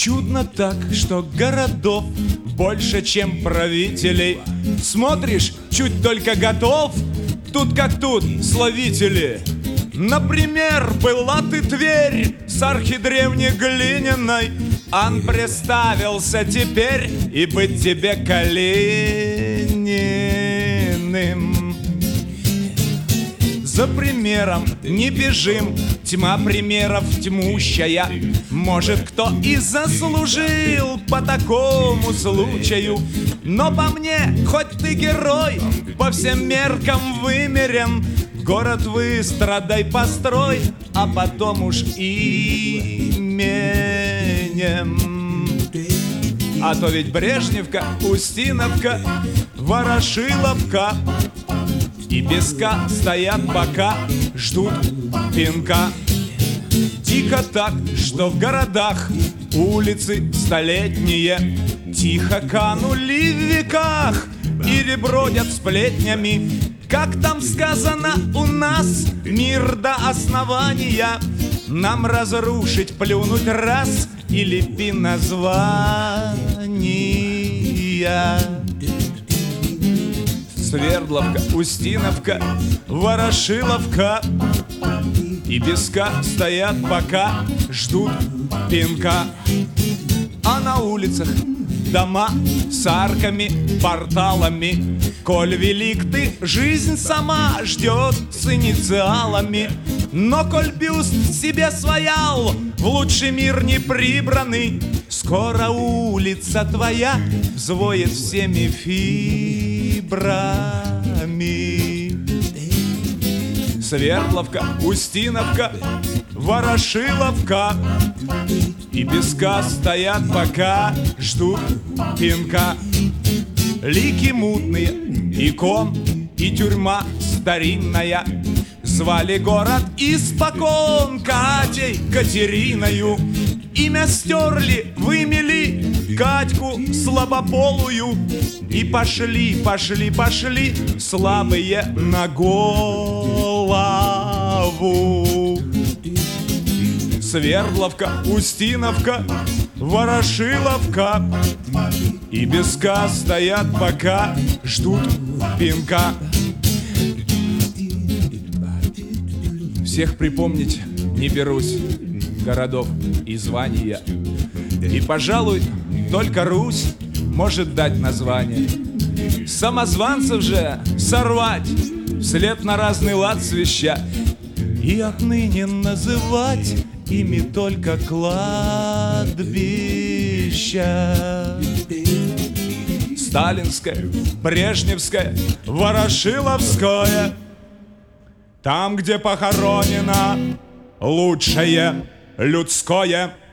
Чудно так, что городов больше, чем правителей. Смотришь, чуть только готов, тут как тут славители. Например, была ты Тверь с архидревней глиняной. Ан представился теперь, и быть тебе Калининым. За примером не бежим, тьма примеров тьмущая. Может, кто и заслужил по такому случаю. Но по мне, хоть ты герой, по всем меркам вымерен. Город выстрадай, построй, а потом уж именем. А то ведь Брежневка, Устиновка, Ворошиловка и Песка стоят пока, ждут пинка. Дико так, что в городах улицы столетние тихо канули в веках или бродят сплетнями. Как там сказано у нас, мир до основания нам разрушить, плюнуть раз и лепи названия. Свердловка, Устиновка, Ворошиловка и Песка стоят пока, ждут пинка. А на улицах дома с арками, порталами. Коль велик ты, жизнь сама ждет с инициалами. Но коль бюст себе своял, в лучший мир не прибранный, скоро улица твоя взвоет всеми фибрами. Свердловка, Устиновка, Ворошиловка и Песка стоят пока, ждут пинка. Лики мутные, икон и тюрьма старинная звали город испокон Катей, Катериною. Имя стерли, вымели Катьку слабополую. И пошли, пошли, пошли слабые на голову. Свердловка, Устиновка, Ворошиловка и Песка стоят пока, ждут пинка. Всех припомнить не берусь, городов и звания. И, пожалуй, только Русь может дать название. Самозванцев же сорвать вслед на разный лад свища и отныне называть ими только кладбища. Сталинское, Брежневское, Ворошиловское, там, где похоронено лучшее людское.